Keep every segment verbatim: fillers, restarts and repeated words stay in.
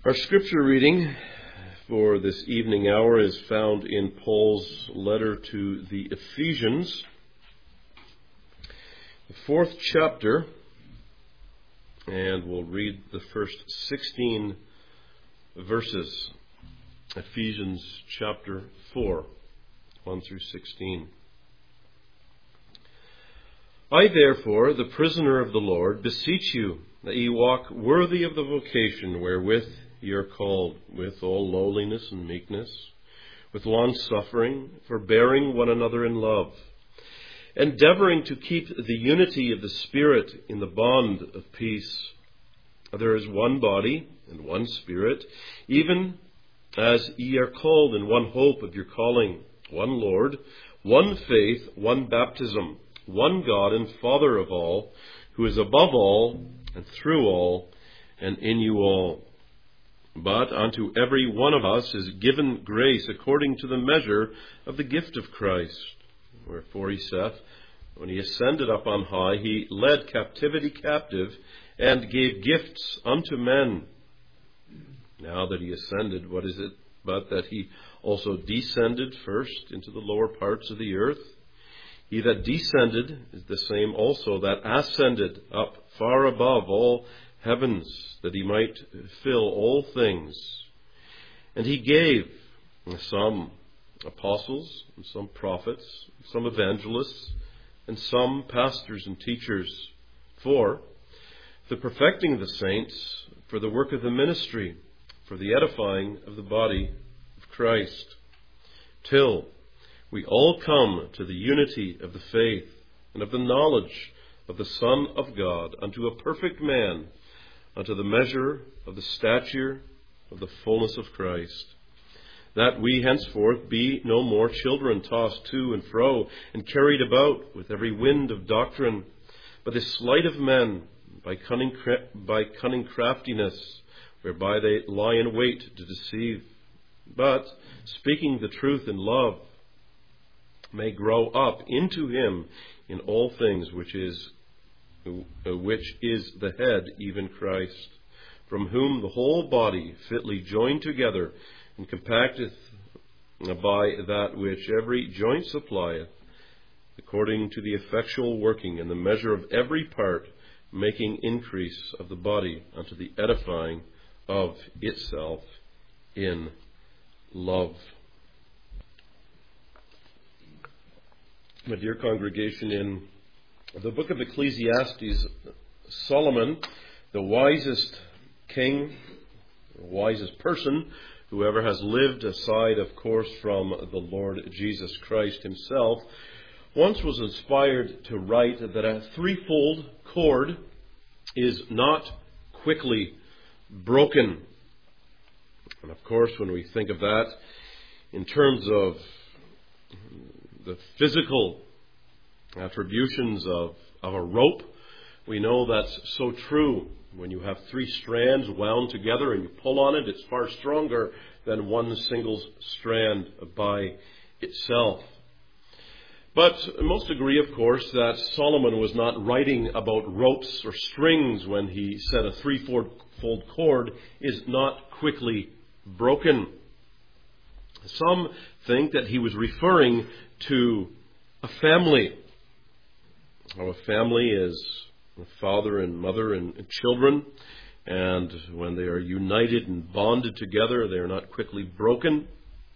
Our scripture reading for this evening hour is found in Paul's letter to the Ephesians, the fourth chapter, and we'll read the first sixteen verses. Ephesians chapter four, one through sixteen. I therefore, the prisoner of the Lord, beseech you that ye walk worthy of the vocation wherewith ye are called, with all lowliness and meekness, with long-suffering, forbearing one another in love, endeavoring to keep the unity of the Spirit in the bond of peace. There is one body and one Spirit, even as ye are called in one hope of your calling, one Lord, one faith, one baptism, one God and Father of all, who is above all, and through all, and in you all. But unto every one of us is given grace according to the measure of the gift of Christ. Wherefore he saith, when he ascended up on high, he led captivity captive, and gave gifts unto men. Now that he ascended, what is it but that he also descended first into the lower parts of the earth? He that descended is the same also that ascended up far above all heavens, that he might fill all things. And he gave some apostles, and some prophets, some evangelists, and some pastors and teachers, for the perfecting of the saints, for the work of the ministry, for the edifying of the body of Christ, till we all come to the unity of the faith and of the knowledge of the Son of God, unto a perfect man, unto the measure of the stature of the fullness of Christ, that we henceforth be no more children tossed to and fro, and carried about with every wind of doctrine, by the sleight of men, by cunning, by cunning craftiness, whereby they lie in wait to deceive, but speaking the truth in love, may grow up into him in all things, which is which is the head, even Christ, from whom the whole body fitly joined together and compacteth by that which every joint supplieth, according to the effectual working in the measure of every part, making increase of the body unto the edifying of itself in love. My dear congregation, in the book of Ecclesiastes, Solomon, the wisest king, the wisest person who ever has lived, aside, of course, from the Lord Jesus Christ himself, once was inspired to write that a threefold cord is not quickly broken. And of course, when we think of that in terms of the physical attributions of, of a rope, we know that's so true. When you have three strands wound together and you pull on it, it's far stronger than one single strand by itself. But most agree, of course, that Solomon was not writing about ropes or strings when he said a threefold cord is not quickly broken. Some think that he was referring to a family. How a family is a father and mother and children, and when they are united and bonded together, they are not quickly broken.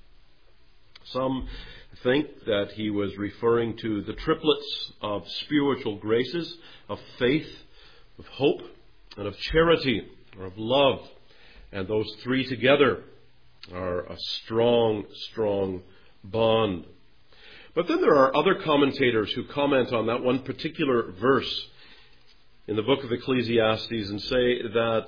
Some think that he was referring to the triplets of spiritual graces, of faith, of hope, and of charity, or of love. And those three together are a strong, strong bond. But then there are other commentators who comment on that one particular verse in the book of Ecclesiastes and say that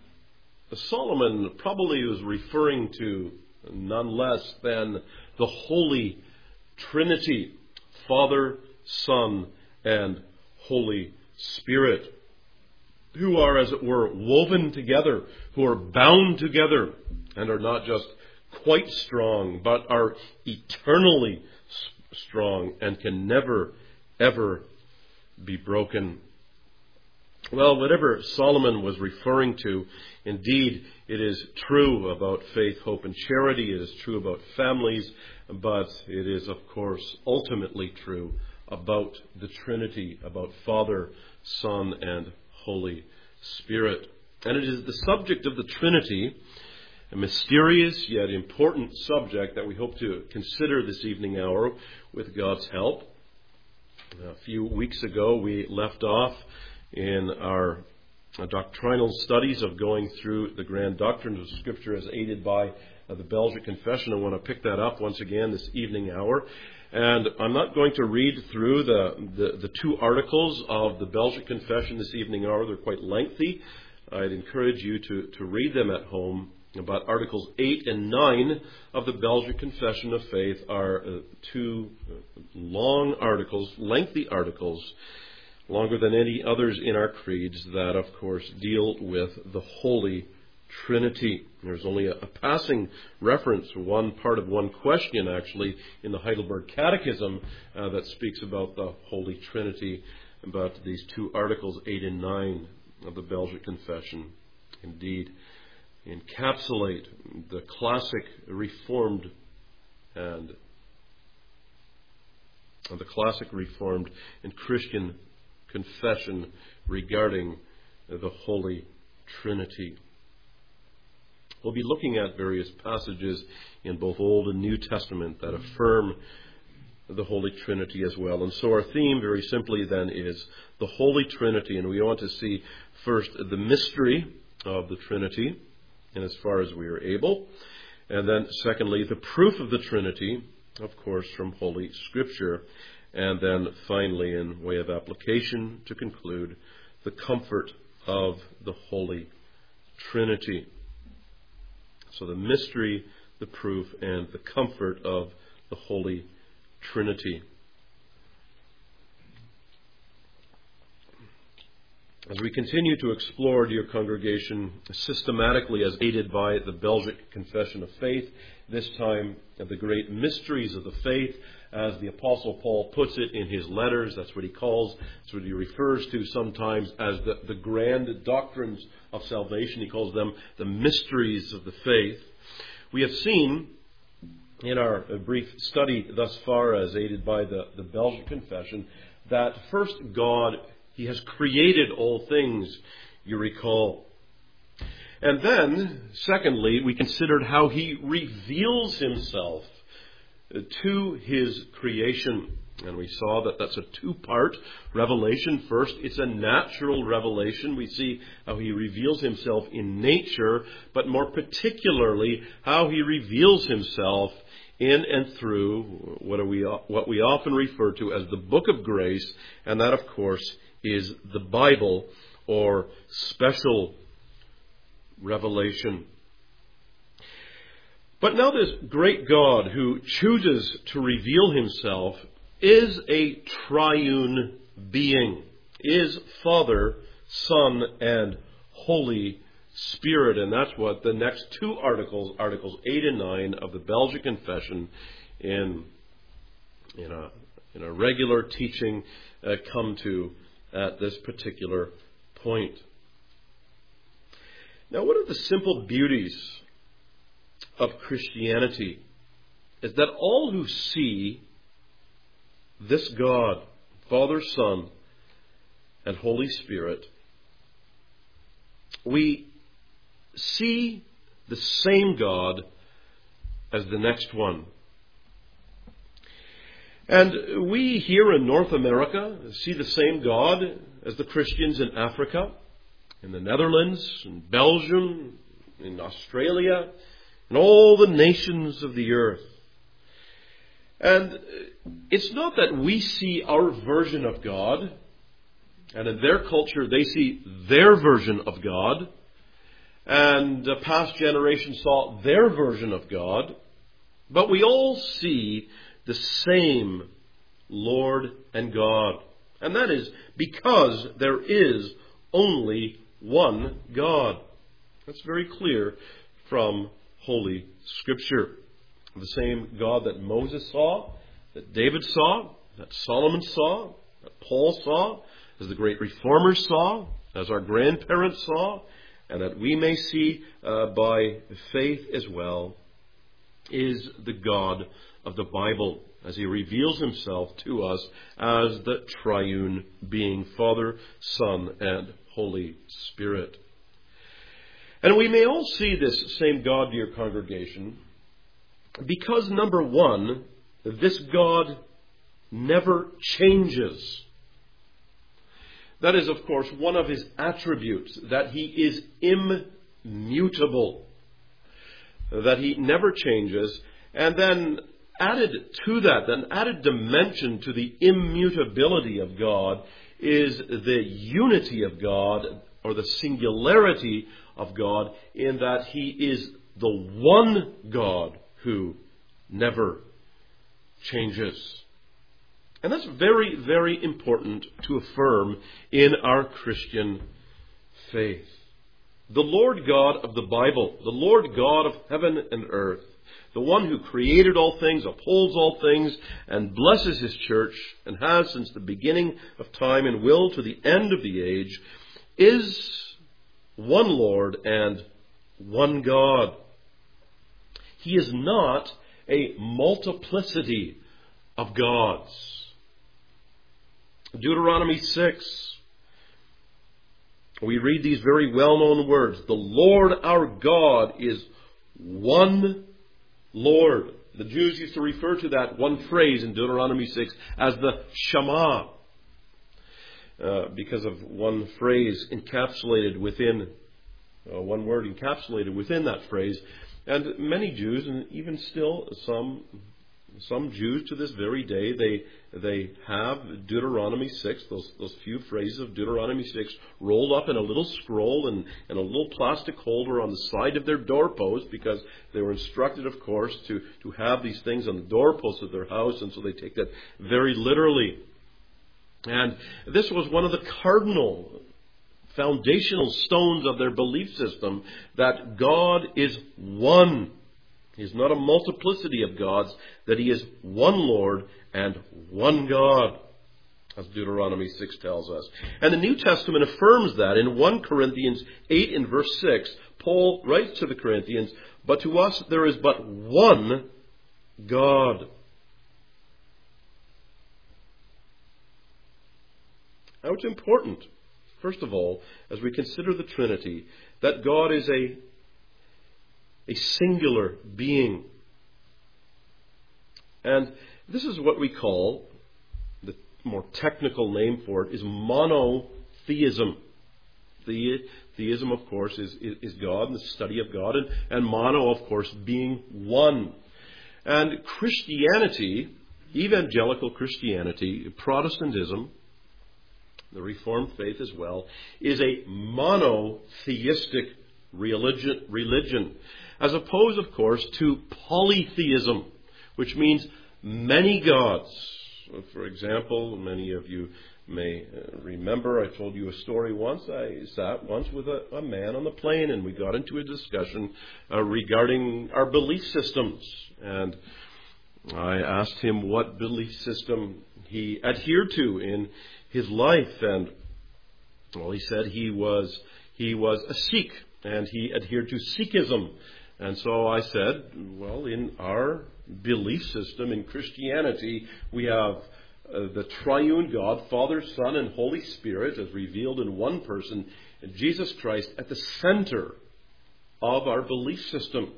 Solomon probably was referring to none less than the Holy Trinity, Father, Son, and Holy Spirit, who are, as it were, woven together, who are bound together, and are not just quite strong, but are eternally strong and can never, ever be broken. Well, whatever Solomon was referring to, indeed, it is true about faith, hope, and charity. It is true about families, but it is, of course, ultimately true about the Trinity, about Father, Son, and Holy Spirit. And it is the subject of the Trinity, a mysterious yet important subject that we hope to consider this evening hour with God's help. A few weeks ago, we left off in our doctrinal studies of going through the grand doctrines of Scripture as aided by uh, the Belgic Confession. I want to pick that up once again this evening hour. And I'm not going to read through the, the, the two articles of the Belgic Confession this evening hour. They're quite lengthy. I'd encourage you to, to read them at home. But Articles eight and nine of the Belgic Confession of Faith are uh, two long articles, lengthy articles, longer than any others in our creeds that, of course, deal with the Holy Trinity. There's only a, a passing reference, one part of one question, actually, in the Heidelberg Catechism uh, that speaks about the Holy Trinity. But these two articles, eight and nine of the Belgic Confession, indeed encapsulate the classic Reformed and uh, the classic Reformed and Christian confession regarding the Holy Trinity. We'll be looking at various passages in both Old and New Testament that affirm the Holy Trinity as well. And so our theme, very simply then, is the Holy Trinity. And we want to see first the mystery of the Trinity, in as far as we are able. And then secondly, the proof of the Trinity, of course, from Holy Scripture. And then finally, in way of application, to conclude, the comfort of the Holy Trinity. So the mystery, the proof, and the comfort of the Holy Trinity. As we continue to explore, dear congregation, systematically as aided by the Belgic Confession of Faith, this time the great mysteries of the faith, as the Apostle Paul puts it in his letters, that's what he calls, that's what he refers to sometimes as the, the grand doctrines of salvation. He calls them the mysteries of the faith. We have seen in our brief study thus far, as aided by the, the Belgic Confession, that first God, He has created all things, you recall. And then, secondly, we considered how He reveals Himself to His creation. And we saw that that's a two-part revelation. First, it's a natural revelation. We see how He reveals Himself in nature, but more particularly, how He reveals Himself in and through what, are we, what we often refer to as the Book of Grace, and that, of course, is the Bible, or special revelation. But now this great God who chooses to reveal Himself is a triune being, is Father, Son, and Holy Spirit. And that's what the next two articles, Articles eight and nine of the Belgic Confession, in, in, a, in a regular teaching, uh, come to at this particular point. Now, one of the simple beauties of Christianity is that all who see this God, Father, Son, and Holy Spirit, we see the same God as the next one. And we here in North America see the same God as the Christians in Africa, in the Netherlands, in Belgium, in Australia, and all the nations of the earth. And it's not that we see our version of God, and in their culture they see their version of God, and the past generation saw their version of God, but we all see the same Lord and God. And that is because there is only one God. That's very clear from Holy Scripture. The same God that Moses saw, that David saw, that Solomon saw, that Paul saw, as the great reformers saw, as our grandparents saw, and that we may see uh, by faith as well, is the God of the Bible, as he reveals himself to us as the triune being, Father, Son, and Holy Spirit. And we may all see this same God, dear congregation, because, number one, this God never changes. That is, of course, one of his attributes, that he is immutable, that he never changes. And then added to that, an added dimension to the immutability of God is the unity of God, or the singularity of God, in that he is the one God who never changes. And that's very, very important to affirm in our Christian faith. The Lord God of the Bible, the Lord God of heaven and earth, the one who created all things, upholds all things, and blesses his church, and has since the beginning of time and will to the end of the age, is one Lord and one God. He is not a multiplicity of gods. Deuteronomy six, we read these very well-known words. The Lord our God is one Lord. The Jews used to refer to that one phrase in Deuteronomy six as the Shema, uh, because of one phrase encapsulated within, uh, one word encapsulated within that phrase. And many Jews, and even still some some Jews to this very day, they they have Deuteronomy six, those those few phrases of Deuteronomy six, rolled up in a little scroll and, and a little plastic holder on the side of their doorpost, because they were instructed, of course, to, to have these things on the doorpost of their house, and so they take that very literally. And this was one of the cardinal foundational stones of their belief system, that God is one. He is not a multiplicity of gods, that he is one Lord and one God, as Deuteronomy six tells us. And the New Testament affirms that in First Corinthians eight in verse six. Paul writes to the Corinthians, "But to us there is but one God." Now it's important, first of all, as we consider the Trinity, that God is a, a singular being. And this is what we call, the more technical name for it is monotheism. The, theism, of course, is, is, is God and the study of God, and, and mono, of course, being one. And Christianity, evangelical Christianity, Protestantism, the Reformed faith as well, is a monotheistic religion, religion, as opposed, of course, to polytheism, which means many gods. For example, many of you may remember, I told you a story once. I sat once with a, a man on the plane, and we got into a discussion uh, regarding our belief systems. And I asked him what belief system he adhered to in his life, and well, he said he was he was a Sikh, and he adhered to Sikhism. And so I said, well, in our belief system in Christianity, we have uh, the triune God, Father, Son, and Holy Spirit, as revealed in one person, Jesus Christ, at the center of our belief system.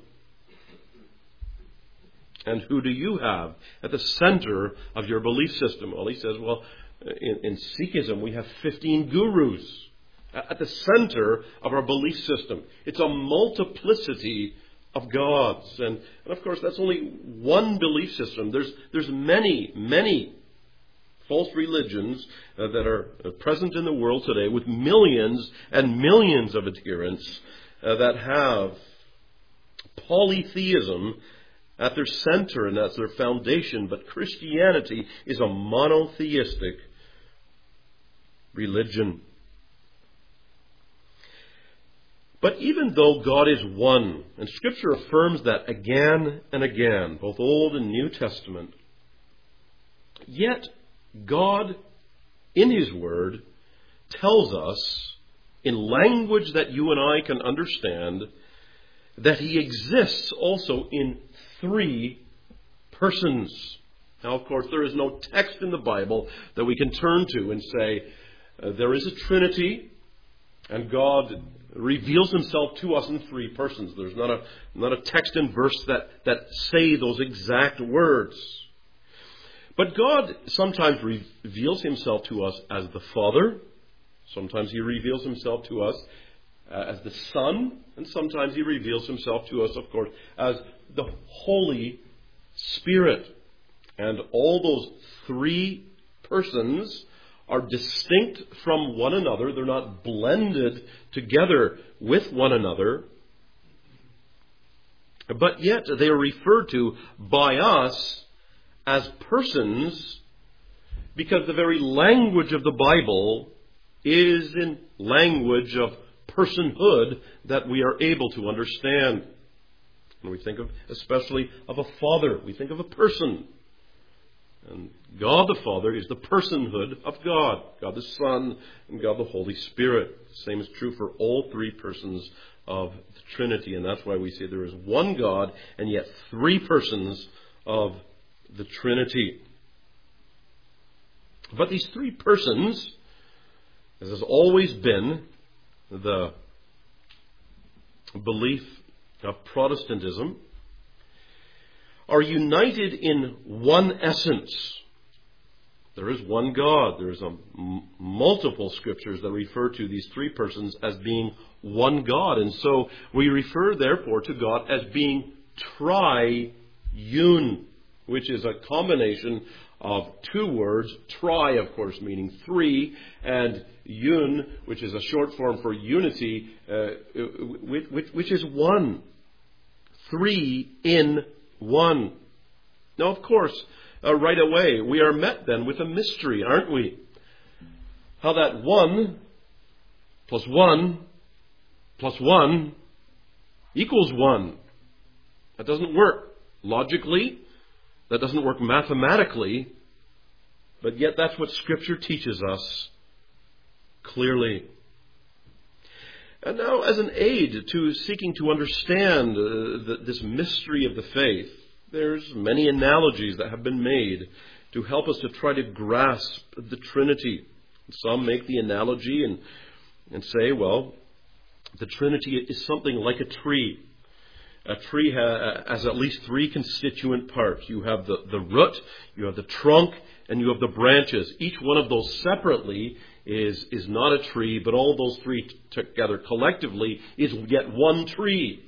And who do you have at the center of your belief system? Well, he says, well, In, in Sikhism, we have fifteen gurus at the center of our belief system. It's a multiplicity of gods. And, and of course, that's only one belief system. There's, there's many, many false religions uh, that are present in the world today, with millions and millions of adherents uh, that have polytheism at their center, and that's their foundation. But Christianity is a monotheistic religion. But even though God is one, and Scripture affirms that again and again, both Old and New Testament, yet God, in His Word, tells us in language that you and I can understand, that he exists also in three persons. Now, of course, there is no text in the Bible that we can turn to and say, uh, there is a Trinity, and God reveals himself to us in three persons. There's not a, not a text and verse that, that say those exact words. But God sometimes reveals himself to us as the Father. Sometimes he reveals himself to us uh, as the Son. And sometimes he reveals himself to us, of course, as the Holy Spirit. And all those three persons are distinct from one another. They're not blended together with one another. But yet they are referred to by us as persons, because the very language of the Bible is in language of personhood that we are able to understand. When we think of, especially of a father, we think of a person. And God the Father is the personhood of God. God the Son and God the Holy Spirit. The same is true for all three persons of the Trinity. And that's why we say there is one God and yet three persons of the Trinity. But these three persons, as has always been the belief of Protestantism, are united in one essence. There is one God. There is a m- multiple scriptures that refer to these three persons as being one God. And so we refer, therefore, to God as being triune, which is a combination of two words. Tri, of course, meaning three, and un, which is a short form for unity, uh, which, which, which is one. Three in one. Now, of course, uh, right away, we are met then with a mystery, aren't we? How that one plus one plus one equals one. That doesn't work logically. That doesn't work mathematically. But yet that's what Scripture teaches us clearly. And now, as an aid to seeking to understand uh, the, this mystery of the faith, there's many analogies that have been made to help us to try to grasp the Trinity. Some make the analogy and, and say, well, the Trinity is something like a tree. A tree ha- has at least three constituent parts. You have the, the root, you have the trunk, and you have the branches. Each one of those separately is, is not a tree, but all those three t- together collectively is yet one tree.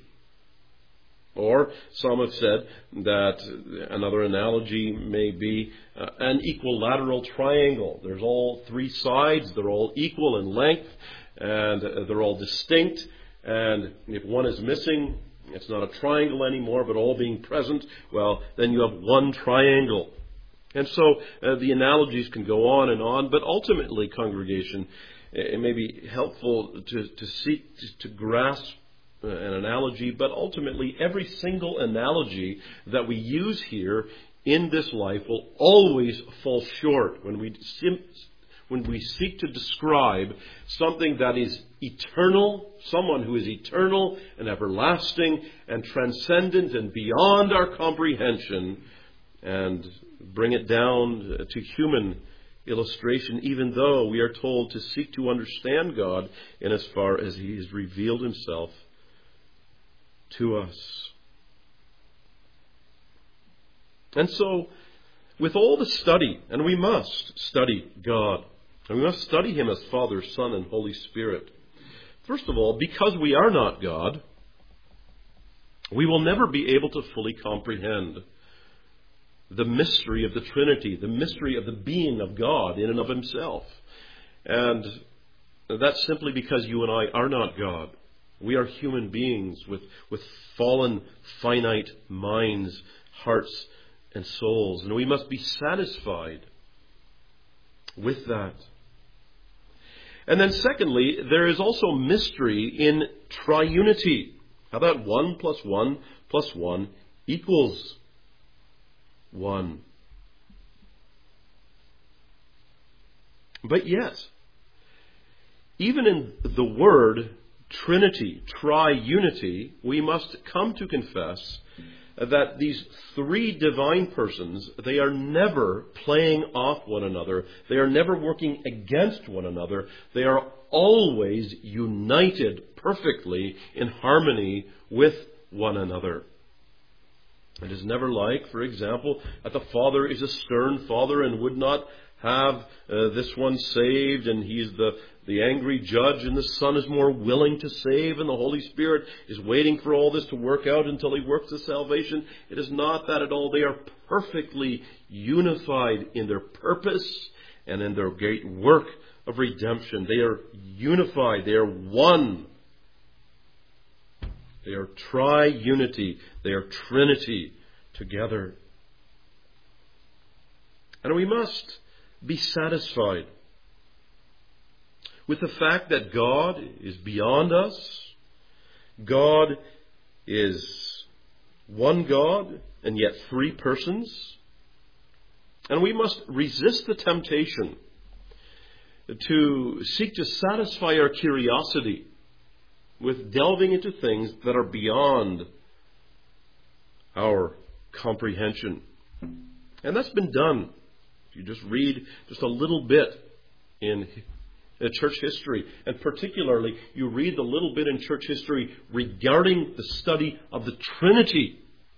Or some have said that another analogy may be uh, an equilateral triangle. There's all three sides, they're all equal in length, and uh, they're all distinct. And if one is missing, it's not a triangle anymore, but all being present, well, then you have one triangle. And so uh, the analogies can go on and on, but ultimately, congregation, it may be helpful to, to seek to, to grasp an analogy, but ultimately every single analogy that we use here in this life will always fall short when we sim- when we seek to describe something that is eternal, someone who is eternal and everlasting and transcendent and beyond our comprehension, and bring it down to human illustration, even though we are told to seek to understand God in as far as He has revealed Himself to us. And so, with all the study, and we must study God, and we must study Him as Father, Son, and Holy Spirit. First of all, because we are not God, we will never be able to fully comprehend the mystery of the Trinity, the mystery of the being of God in and of Himself. And that's simply because you and I are not God. We are human beings with, with fallen, finite minds, hearts, and souls. And we must be satisfied with that. And then secondly, there is also mystery in triunity. How that one plus one plus one equals one. But yet, even in the word Trinity, triunity, we must come to confess that these three divine persons, they are never playing off one another. They are never working against one another. They are always united perfectly in harmony with one another. It is never like, for example, that the Father is a stern Father and would not have uh, this one saved, and he's the, the angry judge, and the Son is more willing to save, and the Holy Spirit is waiting for all this to work out until he works the salvation. It is not that at all. They are perfectly unified in their purpose and in their great work of redemption. They are unified. They are one. They are triunity. They are Trinity together. And we must be satisfied with the fact that God is beyond us. God is one God and yet three persons. And we must resist the temptation to seek to satisfy our curiosity with delving into things that are beyond our comprehension. And that's been done. If you just read just a little bit in church history, and particularly you read the little bit in church history regarding the study of the Trinity.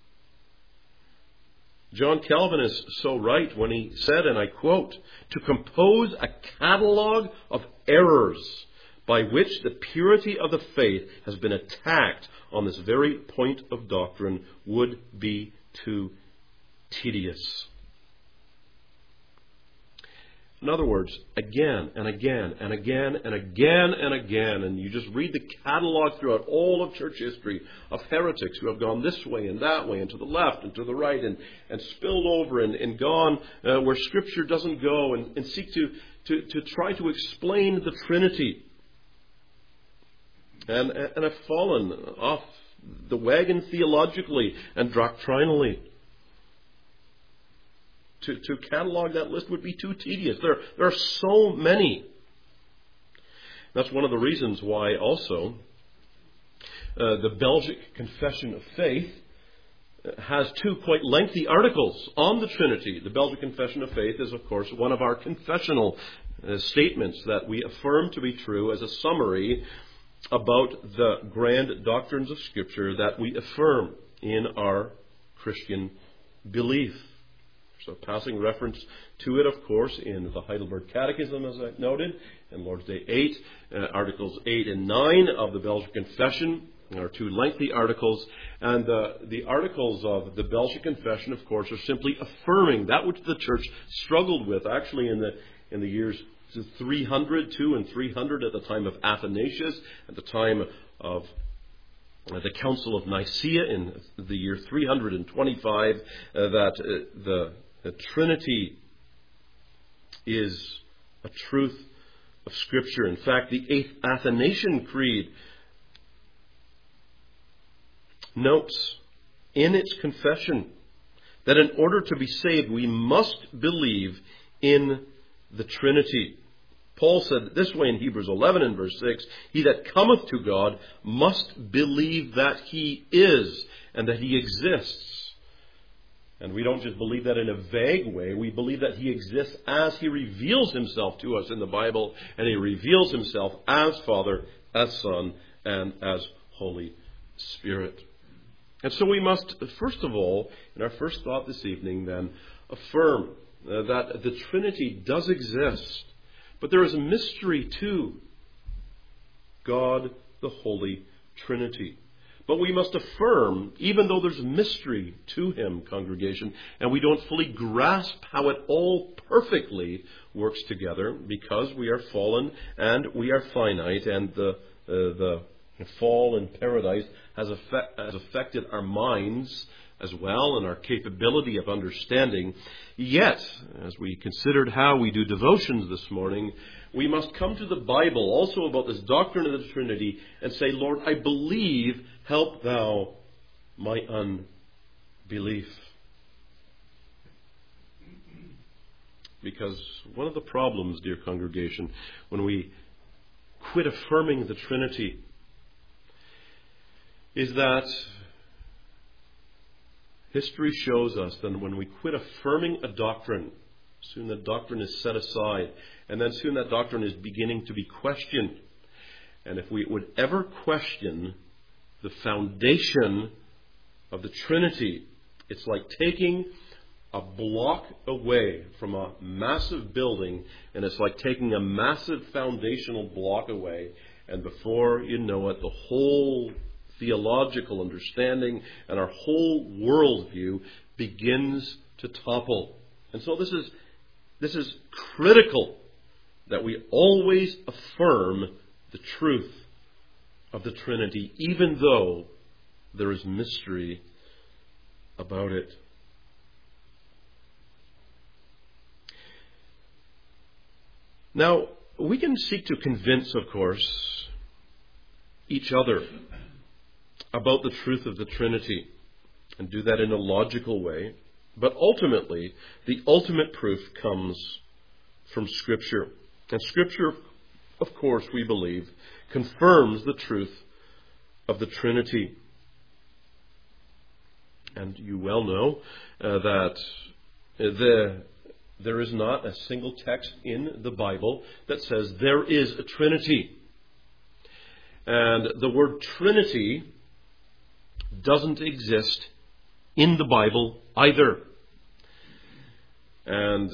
John Calvin is so right when he said, and I quote, "To compose a catalogue of errors by which the purity of the faith has been attacked on this very point of doctrine would be too tedious." In other words, again and again and again and again and again, and you just read the catalog throughout all of church history of heretics who have gone this way and that way and to the left and to the right and, and spilled over and, and gone uh, where Scripture doesn't go and, and seek to, to, to try to explain the Trinity. And, and have fallen off the wagon theologically and doctrinally. To, to catalog that list would be too tedious. There, there are so many. That's one of the reasons why also uh, the Belgic Confession of Faith has two quite lengthy articles on the Trinity. The Belgic Confession of Faith is, of course, one of our confessional uh, statements that we affirm to be true as a summary about the grand doctrines of Scripture that we affirm in our Christian belief. So passing reference to it, of course, in the Heidelberg Catechism, as I noted, and Lord's Day eight, uh, Articles eight and nine of the Belgic Confession are two lengthy articles. And uh, the articles of the Belgic Confession, of course, are simply affirming that which the Church struggled with, actually in the in the years three hundred, two and three hundred, at the time of Athanasius, at the time of the Council of Nicaea in the year three hundred twenty-five, uh, that uh, the The Trinity is a truth of Scripture. In fact, the eighth Athanasian Creed notes in its confession that in order to be saved, we must believe in the Trinity. Paul said it this way in Hebrews eleven and verse six, "He that cometh to God must believe that He is, and that He exists." And we don't just believe that in a vague way. We believe that He exists as He reveals Himself to us in the Bible. And He reveals Himself as Father, as Son, and as Holy Spirit. And so we must, first of all, in our first thought this evening then, affirm uh, that the Trinity does exist. But there is a mystery to God, the Holy Trinity. But we must affirm, even though there's mystery to Him, congregation, and we don't fully grasp how it all perfectly works together, because we are fallen and we are finite, and the uh, the fall in paradise has, effect, has affected our minds as well and our capability of understanding. Yet, as we considered how we do devotions this morning, we must come to the Bible also about this doctrine of the Trinity and say, "Lord, I believe, help Thou my unbelief." Because one of the problems, dear congregation, when we quit affirming the Trinity is that history shows us that when we quit affirming a doctrine, soon that doctrine is set aside, and then soon that doctrine is beginning to be questioned. And if we would ever question the foundation of the Trinity, it's like taking a block away from a massive building, and it's like taking a massive foundational block away, and before you know it, the whole theological understanding and our whole worldview begins to topple. And so this is this is critical that we always affirm the truth of the Trinity, even though there is mystery about it. Now, we can seek to convince, of course, each other about the truth of the Trinity and do that in a logical way. But ultimately, the ultimate proof comes from Scripture. And Scripture, of course, we believe, confirms the truth of the Trinity. And you well know uh, that the, there is not a single text in the Bible that says there is a Trinity. And the word Trinity doesn't exist in the Bible either. And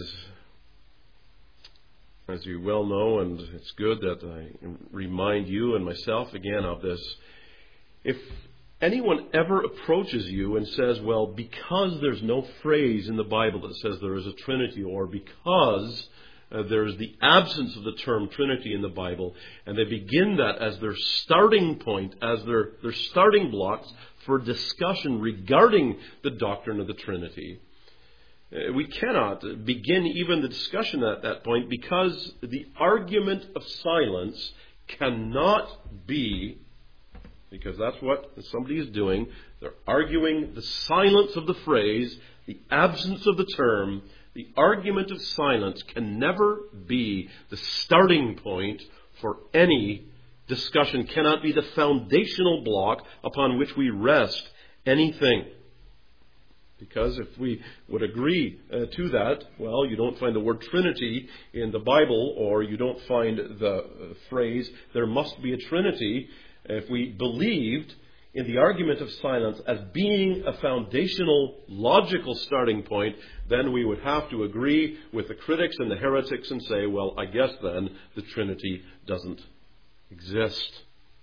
as you well know, and it's good that I remind you and myself again of this, if anyone ever approaches you and says, well, because there's no phrase in the Bible that says there is a Trinity, or because uh, there's the absence of the term Trinity in the Bible, and they begin that as their starting point, as their, their starting blocks for discussion regarding the doctrine of the Trinity, uh, we cannot begin even the discussion at that point, because the argument of silence cannot be, because that's what somebody is doing. They're arguing the silence of the phrase, the absence of the term. The argument of silence can never be the starting point for any discussion, cannot be the foundational block upon which we rest anything. Because if we would agree uh, to that, well, you don't find the word Trinity in the Bible, or you don't find the uh, phrase, there must be a Trinity. If we believed in the argument of silence as being a foundational, logical starting point, then we would have to agree with the critics and the heretics and say, well, I guess then the Trinity doesn't exist.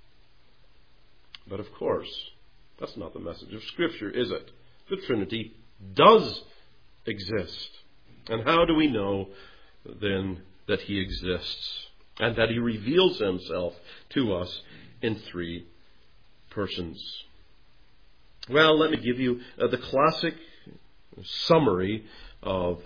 But of course, that's not the message of Scripture, is it? The Trinity does exist. And how do we know then that He exists and that He reveals Himself to us in three persons? Well, let me give you uh, the classic summary of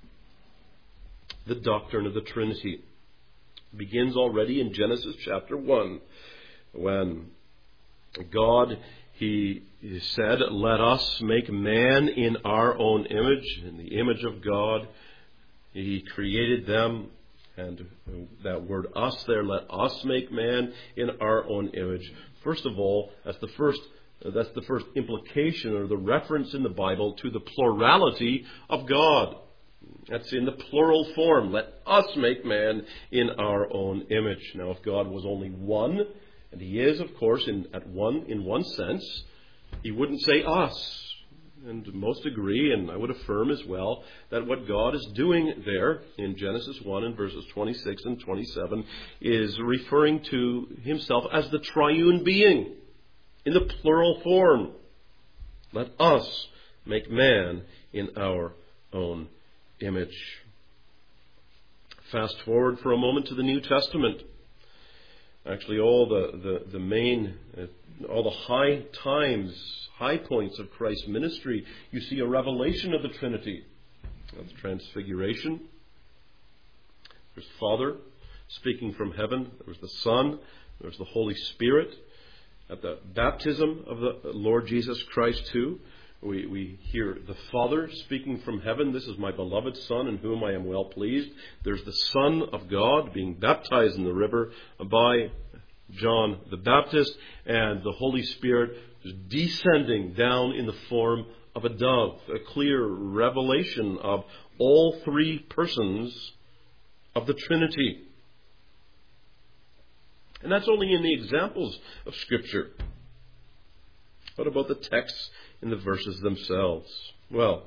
the doctrine of the Trinity. It begins already in Genesis chapter one, when God, He said, let us make man in our own image, in the image of God. He created them. And that word us there, let us make man in our own image. First of all, that's the first that's the first implication or the reference in the Bible to the plurality of God. That's in the plural form. Let us make man in our own image. Now, if God was only one, and He is, of course, in at one in one sense, He wouldn't say us. And most agree, and I would affirm as well, that what God is doing there in Genesis one and verses twenty-six and twenty-seven is referring to Himself as the triune being in the plural form. Let us make man in our own image. Fast forward for a moment to the New Testament. Actually, all the, the, the main, uh, all the high times, high points of Christ's ministry, you see a revelation of the Trinity. That's Transfiguration. There's Father speaking from heaven. There's the Son. There's the Holy Spirit. At the baptism of the Lord Jesus Christ too, We, we hear the Father speaking from heaven, "This is my beloved Son in whom I am well pleased." There's the Son of God being baptized in the river by John the Baptist, and the Holy Spirit is descending down in the form of a dove, a clear revelation of all three persons of the Trinity. And that's only in the examples of Scripture. What about the texts in the verses themselves? Well,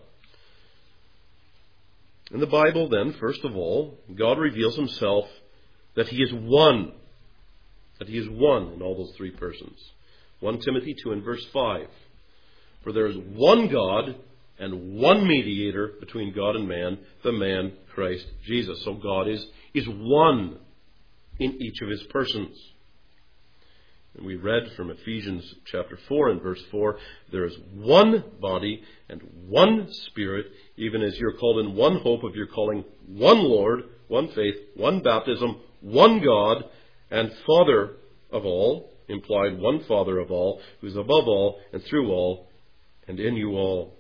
in the Bible then, first of all, God reveals himself that he is one. That he is one in all those three persons. First Timothy two and verse five. "For there is one God and one mediator between God and man, the man Christ Jesus." So God is, is one in each of his persons. And we read from Ephesians chapter four and verse four, "There is one body and one Spirit, even as you're called in one hope of your calling, one Lord, one faith, one baptism, one God and Father of all," implied one Father of all, who is above all and through all and in you all.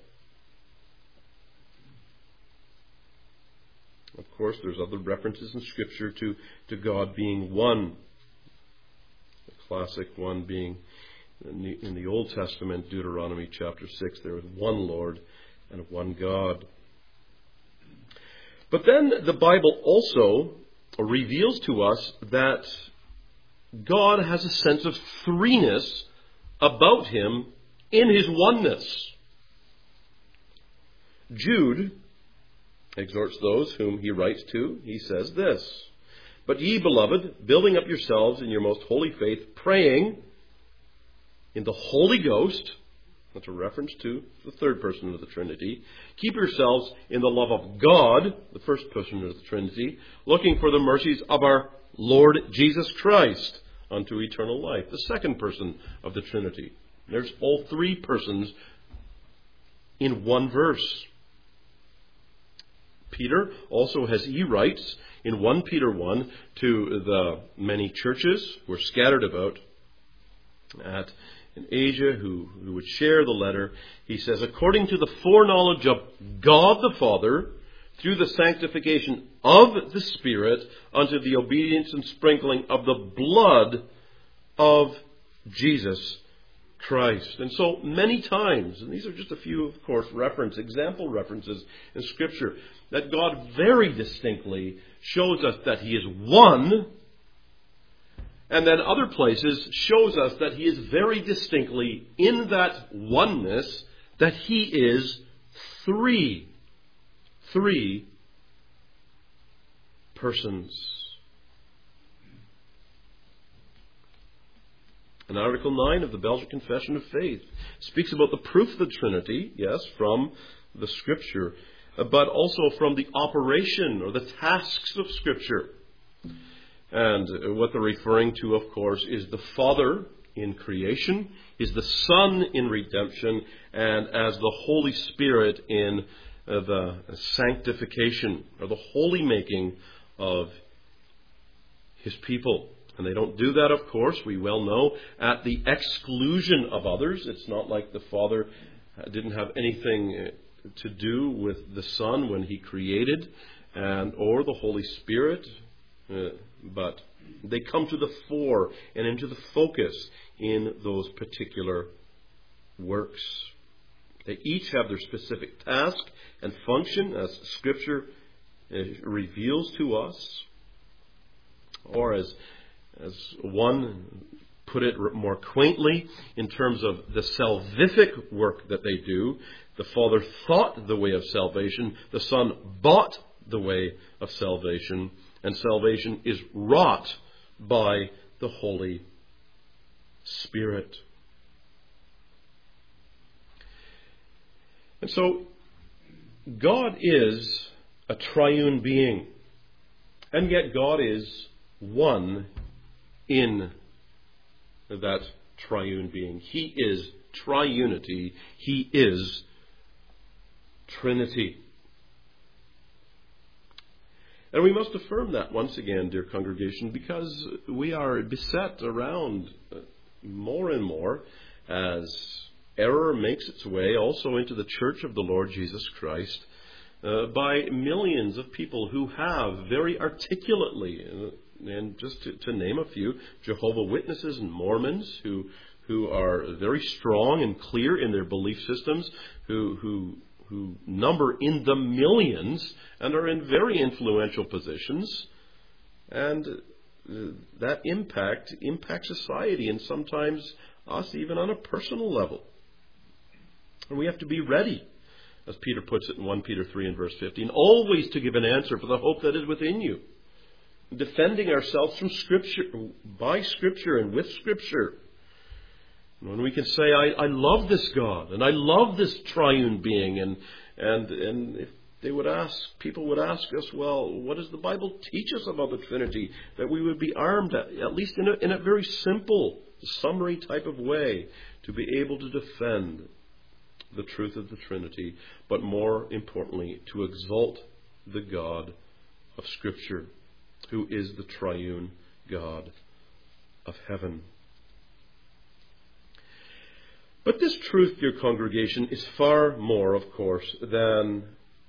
Of course, there's other references in Scripture to, to God being one. The classic one being in the, in the Old Testament, Deuteronomy chapter six, there is one Lord and one God. But then the Bible also reveals to us that God has a sense of threeness about him in his oneness. Jude exhorts those whom he writes to. He says this, "But ye, beloved, building up yourselves in your most holy faith, praying in the Holy Ghost," that's a reference to the third person of the Trinity, "keep yourselves in the love of God," the first person of the Trinity, "looking for the mercies of our Lord Jesus Christ unto eternal life," the second person of the Trinity. There's all three persons in one verse. Peter also, as he writes in First Peter one to the many churches who are scattered about at in Asia who, who would share the letter, he says, "According to the foreknowledge of God the Father, through the sanctification of the Spirit, unto the obedience and sprinkling of the blood of Jesus Christ." And so many times, and these are just a few, of course, reference, example references in Scripture, that God very distinctly shows us that he is one, and then other places shows us that he is very distinctly in that oneness, that he is three. Three persons. And Article nine of the Belgian Confession of Faith speaks about the proof of the Trinity, yes, from the Scripture, but also from the operation or the tasks of Scripture. And what they're referring to, of course, is the Father in creation, is the Son in redemption, and as the Holy Spirit in uh, the sanctification or the holy making of his people. And they don't do that, of course, we well know, at the exclusion of others. It's not like the Father didn't have anything to do with the Son when he created, and or the Holy Spirit, uh, but they come to the fore and into the focus in those particular works. They each have their specific task and function, as Scripture uh, reveals to us, or as as one put it more quaintly, in terms of the salvific work that they do. The Father thought the way of salvation, the Son bought the way of salvation, and salvation is wrought by the Holy Spirit. And so, God is a triune being, and yet God is one in that triune being. He is triunity. He is Trinity. And we must affirm that once again, dear congregation, because we are beset around more and more as error makes its way also into the church of the Lord Jesus Christ uh, by millions of people who have very articulately, uh, and just to, to name a few, Jehovah's Witnesses and Mormons who who are very strong and clear in their belief systems, who who who number in the millions and are in very influential positions, and uh, that impact impacts society and sometimes us even on a personal level. And we have to be ready, as Peter puts it in First Peter three and verse fifteen, always to give an answer for the hope that is within you, defending ourselves from Scripture, by Scripture and with Scripture. When we can say, I, I love this God, and I love this triune being, and and and if they would ask, people would ask us, well, what does the Bible teach us about the Trinity? That we would be armed, at, at least in a, in a very simple, summary type of way, to be able to defend the truth of the Trinity, but more importantly, to exalt the God of Scripture, who is the triune God of heaven. But this truth, dear congregation, is far more, of course, than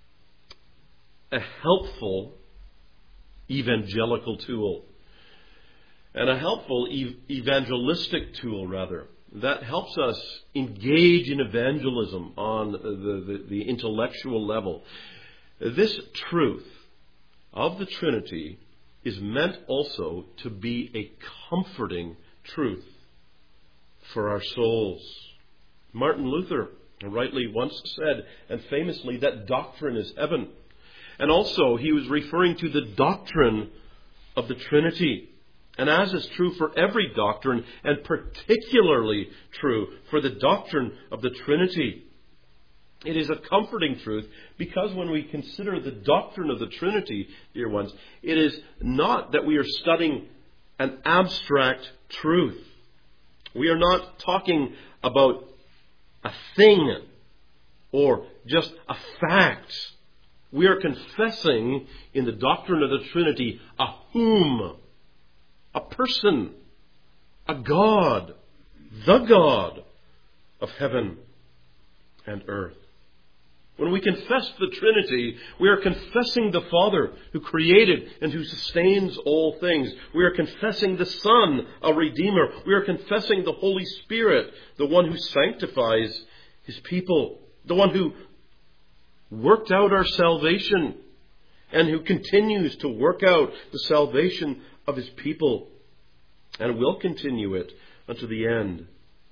a helpful evangelical tool, and a helpful ev- evangelistic tool, rather, that helps us engage in evangelism on the, the, the intellectual level. This truth of the Trinity is meant also to be a comforting truth for our souls. Martin Luther rightly once said, and famously, that doctrine is heaven. And also, he was referring to the doctrine of the Trinity. And as is true for every doctrine, and particularly true for the doctrine of the Trinity, it is a comforting truth, because when we consider the doctrine of the Trinity, dear ones, it is not that we are studying an abstract truth. We are not talking about a thing or just a fact. We are confessing in the doctrine of the Trinity a whom, a person, a God, the God of heaven and earth. When we confess the Trinity, we are confessing the Father who created and who sustains all things. We are confessing the Son, a Redeemer. We are confessing the Holy Spirit, the one who sanctifies His people, the one who worked out our salvation and who continues to work out the salvation of His people and will continue it unto the end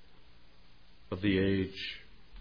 of the age.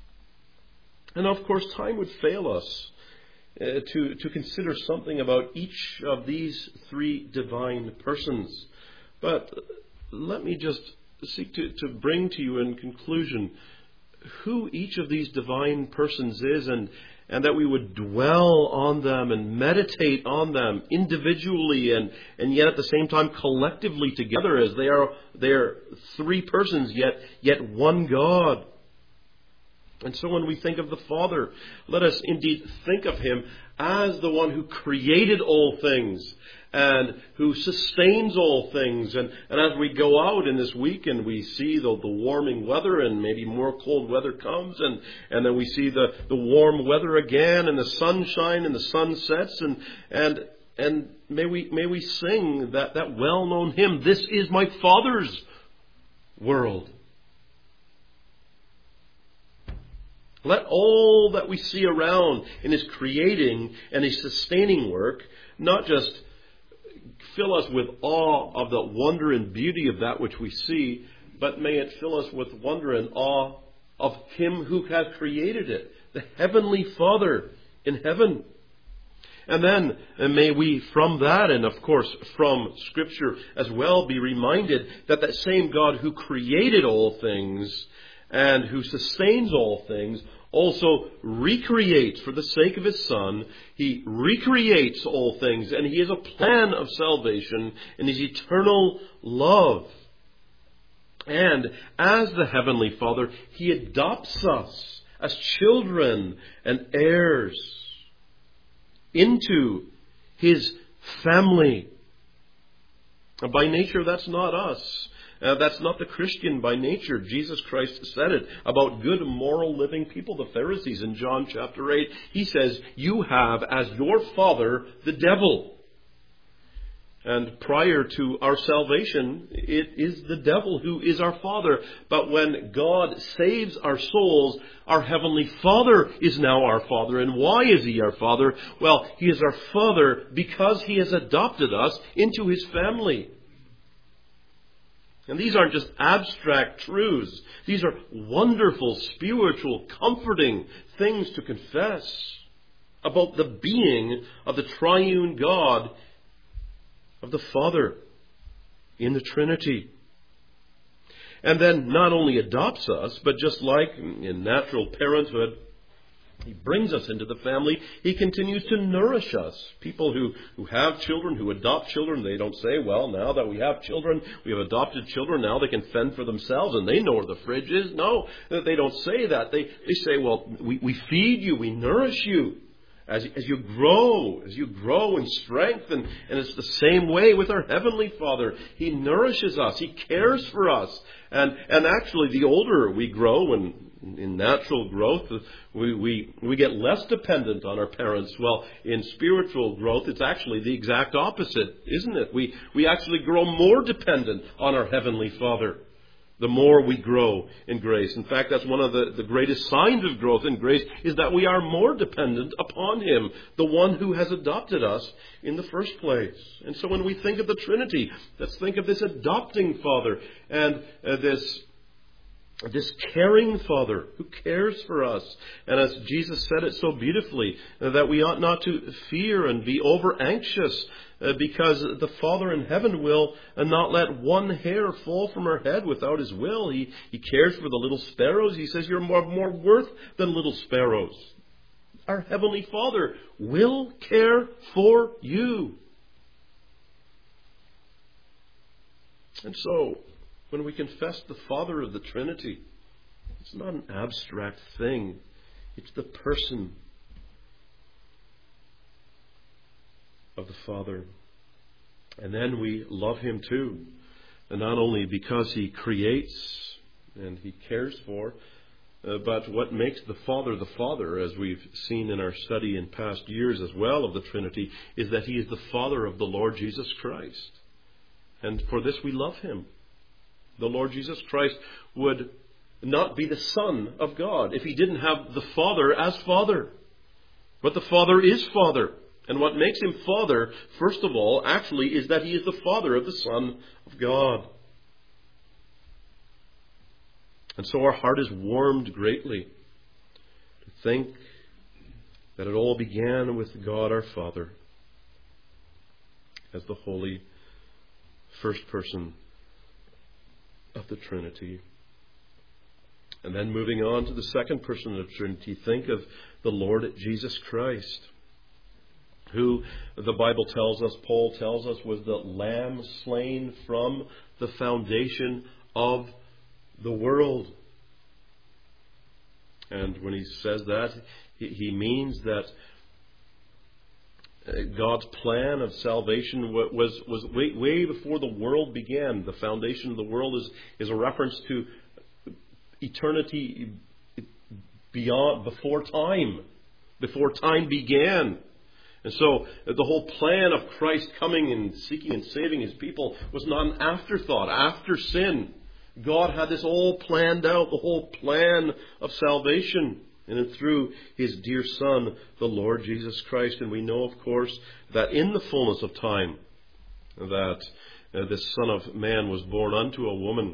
And of course, time would fail us uh, to, to consider something about each of these three divine persons. But let me just seek to, to bring to you in conclusion who each of these divine persons is, and, and that we would dwell on them and meditate on them individually and, and yet at the same time collectively together, as they are they are three persons, yet yet one God. And so when we think of the Father, let us indeed think of Him as the one who created all things and who sustains all things. And, and as we go out in this week and we see the, the warming weather, and maybe more cold weather comes, and, and then we see the, the warm weather again and the sunshine and the sun sets, and and and may we may we sing that, that well-known hymn, "This is my Father's world." Let all that we see around in His creating and His sustaining work not just fill us with awe of the wonder and beauty of that which we see, but may it fill us with wonder and awe of Him who has created it, the Heavenly Father in heaven. And then and may we from that, and of course from Scripture as well, be reminded that that same God who created all things and who sustains all things also recreates for the sake of His Son. He recreates all things, and He has a plan of salvation in His eternal love. And as the Heavenly Father, He adopts us as children and heirs into His family. And by nature, that's not us. Uh, that's not the Christian by nature. Jesus Christ said it about good, moral, living people, the Pharisees, in John chapter eight. He says, you have as your father the devil. And prior to our salvation, it is the devil who is our father. But when God saves our souls, our Heavenly Father is now our Father. And why is He our Father? Well, He is our Father because He has adopted us into His family. And these aren't just abstract truths. These are wonderful, spiritual, comforting things to confess about the being of the triune God, of the Father in the Trinity. And then not only adopts us, but just like in natural parenthood, He brings us into the family. He continues to nourish us. People who, who have children, who adopt children, they don't say, well, now that we have children, we have adopted children, now they can fend for themselves and they know where the fridge is. No, they don't say that. They, they say, well, we, we feed you, we nourish you. As, as you grow, as you grow in strength, and, and it's the same way with our Heavenly Father. He nourishes us. He cares for us. And, and actually, the older we grow, and in natural growth, we, we, we get less dependent on our parents. Well, in spiritual growth, it's actually the exact opposite, isn't it? We, we actually grow more dependent on our Heavenly Father the more we grow in grace. In fact, that's one of the, the greatest signs of growth in grace, is that we are more dependent upon Him, the one who has adopted us in the first place. And so when we think of the Trinity, let's think of this adopting Father and uh, this This caring Father who cares for us. And as Jesus said it so beautifully, uh, that we ought not to fear and be over anxious, uh, because the Father in heaven will uh, not let one hair fall from our head without His will. He, he cares for the little sparrows. He says, you're more, more worth than little sparrows. Our Heavenly Father will care for you. And so, when we confess the Father of the Trinity, it's not an abstract thing. It's the person of the Father. And then we love Him too. And not only because He creates and He cares for, uh, but what makes the Father the Father, as we've seen in our study in past years as well of the Trinity, is that He is the Father of the Lord Jesus Christ. And for this we love Him. The Lord Jesus Christ would not be the Son of God if He didn't have the Father as Father. But the Father is Father. And what makes Him Father, first of all, actually, is that He is the Father of the Son of God. And so our heart is warmed greatly to think that it all began with God our Father as the holy first person of the Trinity. And then moving on to the second person of the Trinity, think of the Lord Jesus Christ, who the Bible tells us, Paul tells us, was the Lamb slain from the foundation of the world. And when he says that, he, he means that God's plan of salvation was was way, way before the world began. The foundation of the world is, is a reference to eternity beyond, before time, before time began. And so the whole plan of Christ coming and seeking and saving His people was not an afterthought. After sin, God had this all planned out, the whole plan of salvation. And through His dear Son, the Lord Jesus Christ. And we know, of course, that in the fullness of time, that uh, this Son of Man was born unto a woman,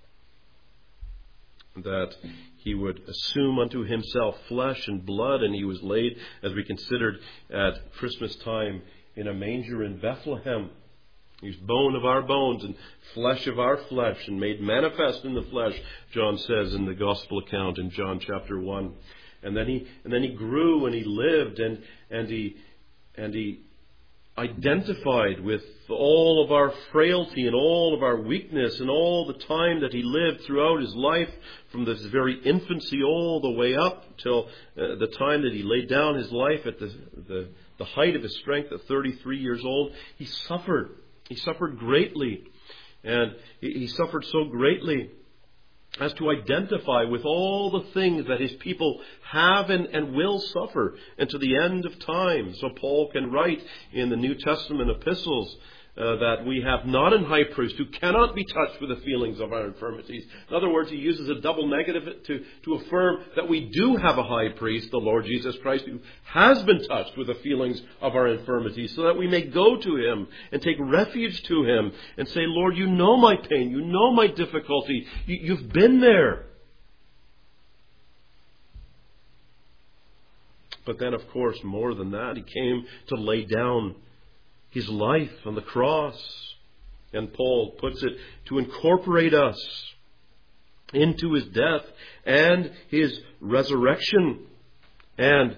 that He would assume unto Himself flesh and blood, and He was laid, as we considered at Christmas time, in a manger in Bethlehem. He was bone of our bones and flesh of our flesh, and made manifest in the flesh, John says in the Gospel account in John chapter one. And then he and then he grew and he lived and and he and he identified with all of our frailty and all of our weakness and all the time that He lived throughout His life, from this very infancy all the way up till uh, the time that He laid down His life at the, the the height of His strength at thirty-three years old. He suffered. He suffered greatly. And he suffered so greatly as to identify with all the things that his people have and, and will suffer, and to the end of time. So Paul can write in the New Testament epistles uh, that we have not an high priest who cannot be touched with the feelings of our infirmities. In other words, he uses a double negative to, to affirm that we do have a high priest, the Lord Jesus Christ, who has been touched with the feelings of our infirmities, so that we may go to him and take refuge to him and say, Lord, you know my pain, you know my difficulty, you, you've been there. But then, of course, more than that, he came to lay down his life on the cross. And Paul puts it to incorporate us into his death and his resurrection, and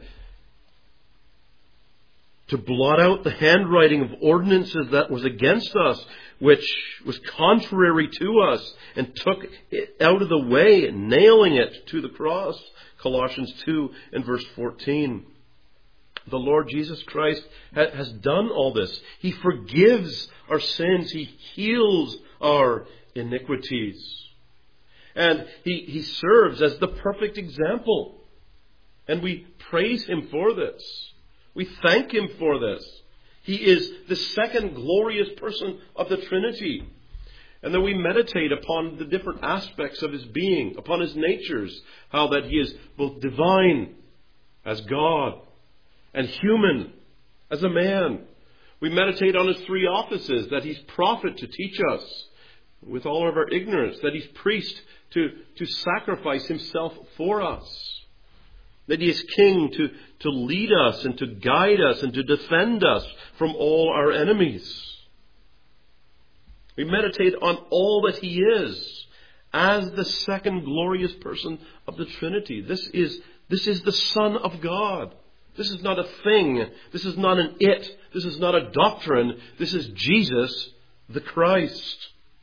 to blot out the handwriting of ordinances that was against us, which was contrary to us, and took it out of the way, nailing it to the cross. Colossians two and verse fourteen. The Lord Jesus Christ has done all this. He forgives our sins. He heals our iniquities. And he, he serves as the perfect example. And we praise him for this. We thank him for this. He is the second glorious person of the Trinity. And then we meditate upon the different aspects of his being, upon his natures, how that he is both divine as God and human as a man. We meditate on his three offices, that he's prophet to teach us with all of our ignorance, that he's priest to, to sacrifice himself for us, that he is king to, to lead us and to guide us and to defend us from all our enemies. We meditate on all that he is as the second glorious person of the Trinity. This is, this is the Son of God. This is not a thing. This is not an it. This is not a doctrine. This is Jesus the Christ.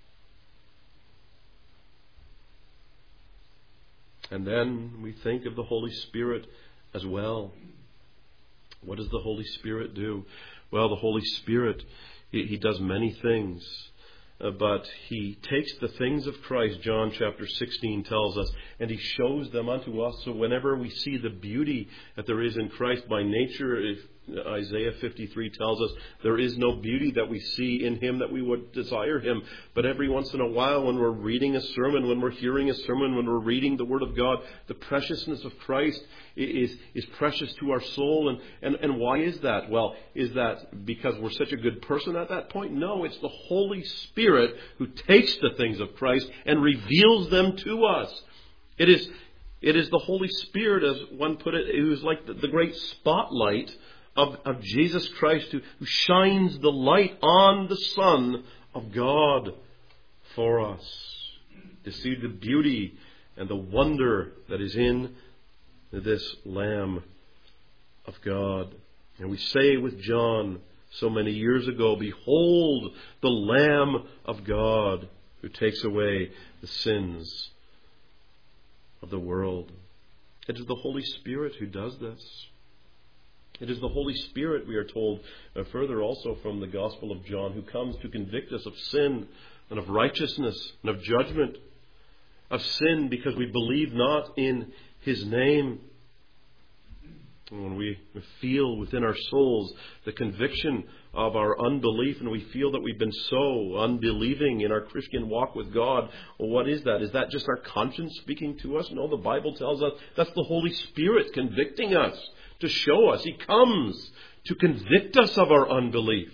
And then we think of the Holy Spirit as well. What does the Holy Spirit do? Well, the Holy Spirit, he, he does many things. Uh, but he takes the things of Christ, John chapter sixteen tells us, and he shows them unto us. So whenever we see the beauty that there is in Christ by nature, if Isaiah fifty-three tells us there is no beauty that we see in him that we would desire him. But every once in a while, when we're reading a sermon, when we're hearing a sermon, when we're reading the Word of God, the preciousness of Christ is, is precious to our soul. And, and, and why is that? Well, is that because we're such a good person at that point? No, it's the Holy Spirit who takes the things of Christ and reveals them to us. It is, it is the Holy Spirit, as one put it, who is like the, the great spotlight Of, of Jesus Christ, who, who shines the light on the Son of God for us, to see the beauty and the wonder that is in this Lamb of God. And we say with John so many years ago, behold the Lamb of God who takes away the sins of the world. It is the Holy Spirit who does this. It is the Holy Spirit, we are told uh, further also from the Gospel of John, who comes to convict us of sin and of righteousness and of judgment. Of sin because we believe not in his name. And when we feel within our souls the conviction of our unbelief, and we feel that we've been so unbelieving in our Christian walk with God, well, what is that? Is that just our conscience speaking to us? No, the Bible tells us that's the Holy Spirit convicting us, to show us. He comes to convict us of our unbelief.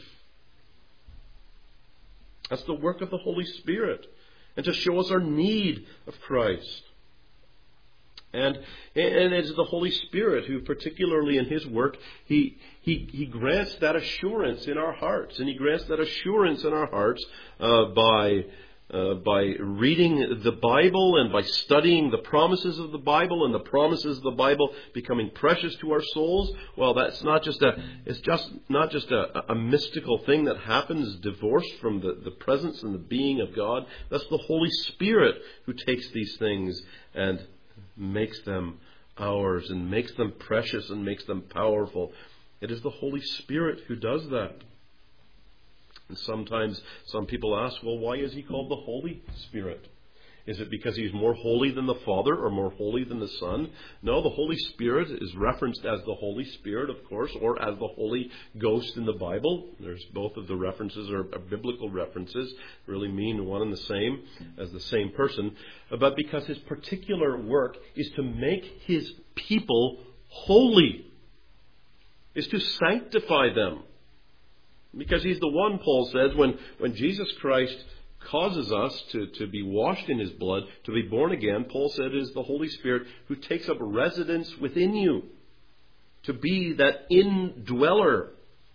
That's the work of the Holy Spirit. And to show us our need of Christ. And, and it is the Holy Spirit who, particularly in his work, he, he, he grants that assurance in our hearts. And he grants that assurance in our hearts uh, by... Uh, by reading the Bible and by studying the promises of the Bible, and the promises of the Bible becoming precious to our souls. Well, that's not just a, it's just not just a, a mystical thing that happens divorced from the, the presence and the being of God. That's the Holy Spirit who takes these things and makes them ours and makes them precious and makes them powerful. It is the Holy Spirit who does that. And sometimes some people ask, well, why is he called the Holy Spirit? Is it because he's more holy than the Father or more holy than the Son? No, the Holy Spirit is referenced as the Holy Spirit, of course, or as the Holy Ghost in the Bible. There's both of the references are biblical references, really mean one and the same as the same person. But because his particular work is to make his people holy, is to sanctify them. Because he's the one, Paul says, when, when Jesus Christ causes us to, to be washed in his blood, to be born again, Paul said it is the Holy Spirit who takes up residence within you, to be that indweller.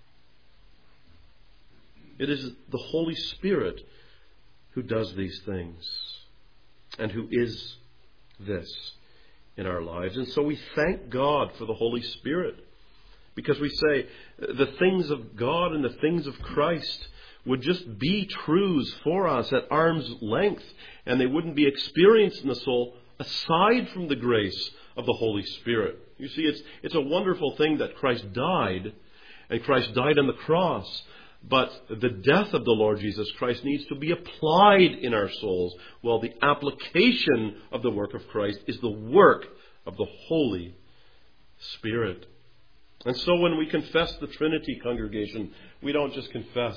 It is the Holy Spirit who does these things and who is this in our lives. And so we thank God for the Holy Spirit, because we say the things of God and the things of Christ would just be truths for us at arm's length, and they wouldn't be experienced in the soul aside from the grace of the Holy Spirit. You see, it's it's a wonderful thing that Christ died, and Christ died on the cross, but the death of the Lord Jesus Christ needs to be applied in our souls, while the application of the work of Christ is the work of the Holy Spirit. And so when we confess the Trinity, congregation, we don't just confess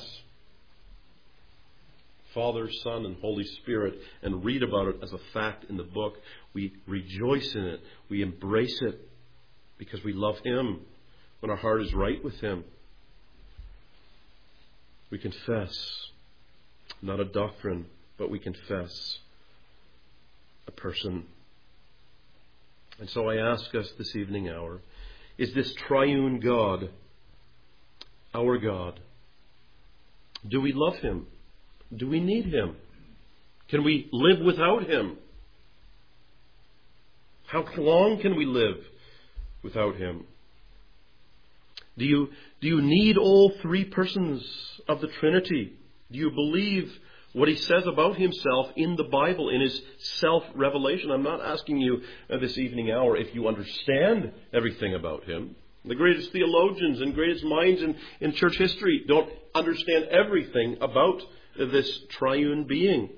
Father, Son, and Holy Spirit and read about it as a fact in the book. We rejoice in it. We embrace it because we love him when our heart is right with him. We confess, not a doctrine, but we confess a person. And so I ask us this evening hour, is this triune God our God? Do we love him? Do we need him? Can we live without him? How long can we live without him? Do you, do you need all three persons of the Trinity? Do you believe what he says about himself in the Bible, in his self-revelation? I'm not asking you uh, this evening hour if you understand everything about him. The greatest theologians and greatest minds in, in church history don't understand everything about this triune being.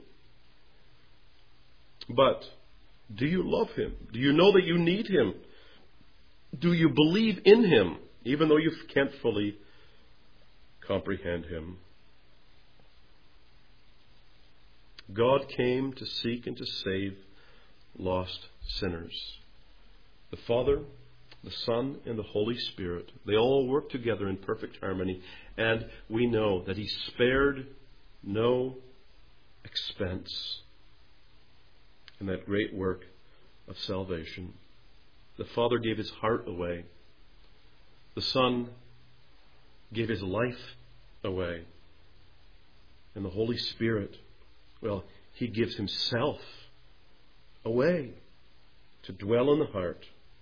But do you love him? Do you know that you need him? Do you believe in him, even though you can't fully comprehend him? God came to seek and to save lost sinners. The Father, the Son, and the Holy Spirit, they all work together in perfect harmony. And we know that he spared no expense in that great work of salvation. The Father gave his heart away. The Son gave his life away. And the Holy Spirit, well, he gives himself away to dwell in the heart.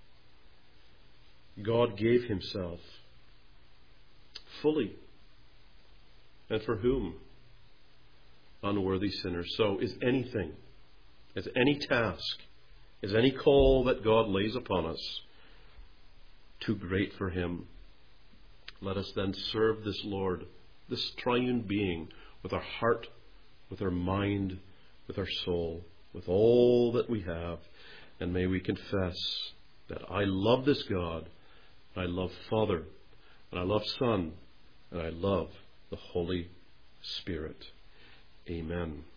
God gave himself fully. And for whom? Unworthy sinners. So is anything, is any task, is any call that God lays upon us too great for him? Let us then serve this Lord, this triune being, with our heart, with our mind, with our soul, with all that we have. And may we confess that I love this God, and I love Father, and I love Son, and I love the Holy Spirit. Amen.